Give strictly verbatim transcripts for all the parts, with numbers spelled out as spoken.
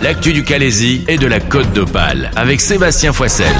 l'actu du Calaisis et de la Côte d'Opale avec Sébastien Foissel.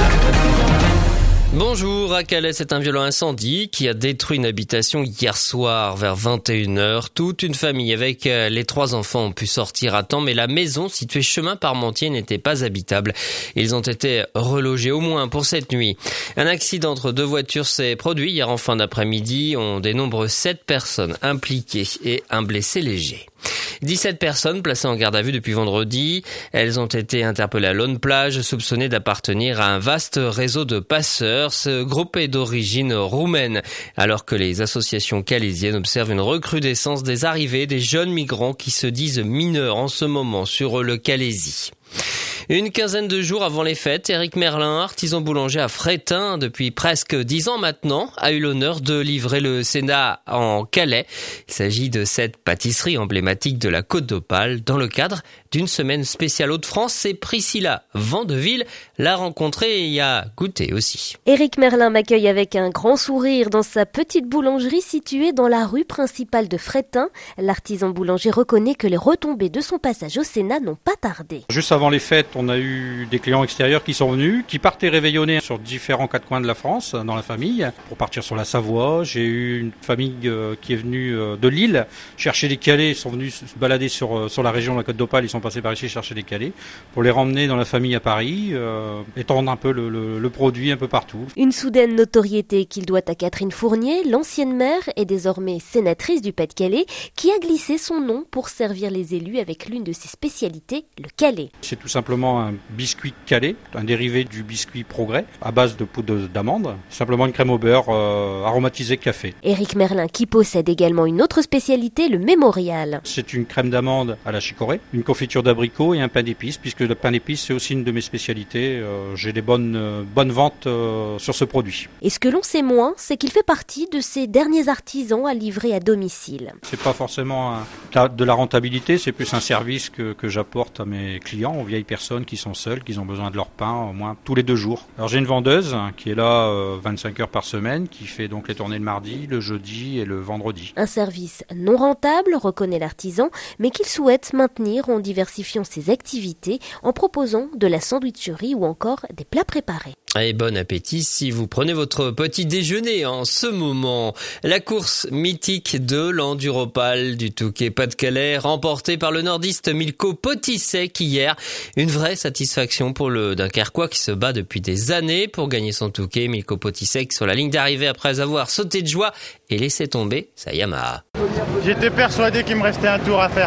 Bonjour, à Calais, c'est un violent incendie qui a détruit une habitation hier soir vers vingt et une heures. Toute une famille avec les trois enfants ont pu sortir à temps, mais la maison située chemin Parmentier n'était pas habitable. Ils ont été relogés au moins pour cette nuit. Un accident entre deux voitures s'est produit hier en fin d'après-midi. On dénombre sept personnes impliquées et un blessé léger. dix-sept personnes placées en garde à vue depuis vendredi. Elles ont été interpellées à Laune-Plage, soupçonnées d'appartenir à un vaste réseau de passeurs. Ce groupe est d'origine roumaine, alors que les associations calaisiennes observent une recrudescence des arrivées des jeunes migrants qui se disent mineurs en ce moment sur le Calaisis. Une quinzaine de jours avant les fêtes, Éric Merlin, artisan boulanger à Fréthun depuis presque dix ans maintenant, a eu l'honneur de livrer le Sénat en Calais. Il s'agit de cette pâtisserie emblématique de la Côte d'Opale dans le cadre d'une semaine spéciale Hauts-de-France. Et Priscilla Vandeville l'a rencontré et y a goûté aussi. Éric Merlin m'accueille avec un grand sourire dans sa petite boulangerie située dans la rue principale de Fréthun. L'artisan boulanger reconnaît que les retombées de son passage au Sénat n'ont pas tardé. Juste avant les fêtes, on a eu des clients extérieurs qui sont venus, qui partaient réveillonner sur différents quatre coins de la France, dans la famille, pour partir sur la Savoie. J'ai eu une famille qui est venue de Lille chercher des calais, ils sont venus se balader sur, sur la région de la Côte d'Opale, ils sont passés par ici chercher des calais, pour les ramener dans la famille à Paris, euh, étendre un peu le, le, le produit un peu partout. Une soudaine notoriété qu'il doit à Catherine Fournier, l'ancienne maire et désormais sénatrice du Pas-de-Calais, qui a glissé son nom pour servir les élus avec l'une de ses spécialités, le calais. C'est tout simplement un biscuit calais, un dérivé du biscuit Progrès, à base de poudre d'amande, simplement une crème au beurre euh, aromatisée café. Éric Merlin qui possède également une autre spécialité, le mémorial. C'est une crème d'amande à la chicorée, une confiture d'abricot et un pain d'épices, puisque le pain d'épices c'est aussi une de mes spécialités. Euh, j'ai des bonnes, euh, bonnes ventes euh, sur ce produit. Et ce que l'on sait moins, c'est qu'il fait partie de ces derniers artisans à livrer à domicile. C'est pas forcément un, de la rentabilité, c'est plus un service que, que j'apporte à mes clients, aux vieilles personnes qui sont seuls, qui ont besoin de leur pain au moins tous les deux jours. Alors j'ai une vendeuse qui est là euh, vingt-cinq heures par semaine, qui fait donc les tournées le mardi, le jeudi et le vendredi. Un service non rentable, reconnaît l'artisan, mais qu'il souhaite maintenir en diversifiant ses activités, en proposant de la sandwicherie ou encore des plats préparés. Et bon appétit si vous prenez votre petit déjeuner en ce moment. La course mythique de l'Enduropale du Touquet Pas-de-Calais, remportée par le nordiste Milko Potisek hier. Une vraie satisfaction pour le Dunkerquois qui se bat depuis des années pour gagner son Touquet. Milko Potisek sur la ligne d'arrivée après avoir sauté de joie et laissé tomber sa Yamaha. J'étais persuadé qu'il me restait un tour à faire.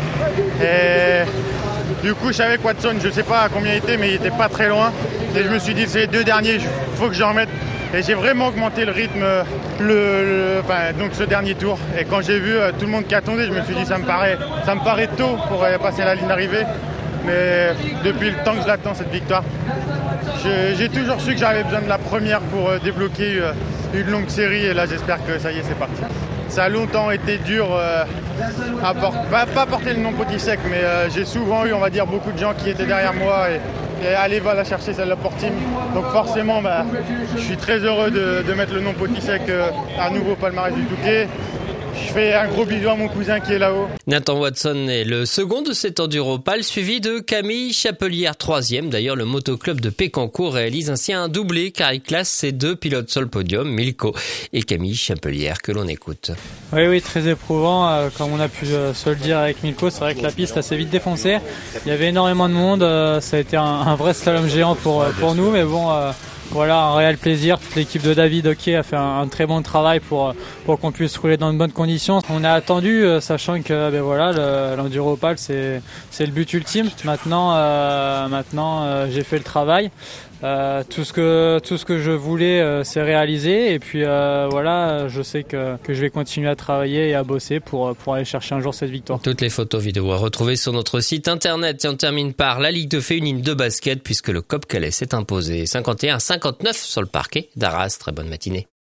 Et du coup, je savais que Watson, je ne sais pas à combien il était, mais il était pas très loin. Et je me suis dit, c'est les deux derniers, il faut que je remette. Et j'ai vraiment augmenté le rythme, le, le, enfin, donc ce dernier tour. Et quand j'ai vu euh, tout le monde qui attendait, je me suis dit, ça me paraît, ça me paraît tôt pour euh, passer la ligne d'arrivée. Mais depuis le temps que je l'attends, cette victoire, je, j'ai toujours su que j'avais besoin de la première pour euh, débloquer euh, une longue série. Et là, j'espère que ça y est, c'est parti. Ça a longtemps été dur euh, à porter, pas, pas porter le nom Potisek, mais euh, j'ai souvent eu, on va dire, beaucoup de gens qui étaient derrière moi et, et allez, va la chercher celle-là pour Team. Donc forcément, bah, je suis très heureux de, de mettre le nom Potisek euh, à nouveau au palmarès du Touquet. Je fais un gros bisou à mon cousin qui est là-haut. Nathan Watson est le second de cet Enduropale, suivi de Camille Chapelière, troisième. D'ailleurs, le motoclub de Pécancourt réalise ainsi un doublé car il classe ses deux pilotes sur le podium, Milko et Camille Chapelière, que l'on écoute. Oui, oui, très éprouvant. Euh, comme on a pu euh, se le dire avec Milko, c'est vrai que la piste a assez vite défoncée. Il y avait énormément de monde. Euh, ça a été un, un vrai slalom géant pour, euh, pour nous, mais bon... Euh, Voilà, un réel plaisir. Toute l'équipe de David Hockey a fait un, un très bon travail pour, pour qu'on puisse rouler dans de bonnes conditions. On a attendu, euh, sachant que ben voilà, le, l'Enduropale, c'est, c'est le but ultime. Maintenant, euh, maintenant euh, j'ai fait le travail. Euh, tout ce que tout ce que je voulais euh, s'est réalisé et puis euh, voilà, je sais que que je vais continuer à travailler et à bosser pour pour aller chercher un jour cette victoire. Toutes les photos vidéos à retrouver sur notre site internet. Et on termine par la Ligue de féminine de basket puisque le C O P Calais s'est imposé cinquante et un à cinquante-neuf sur le parquet d'Arras. Très bonne matinée.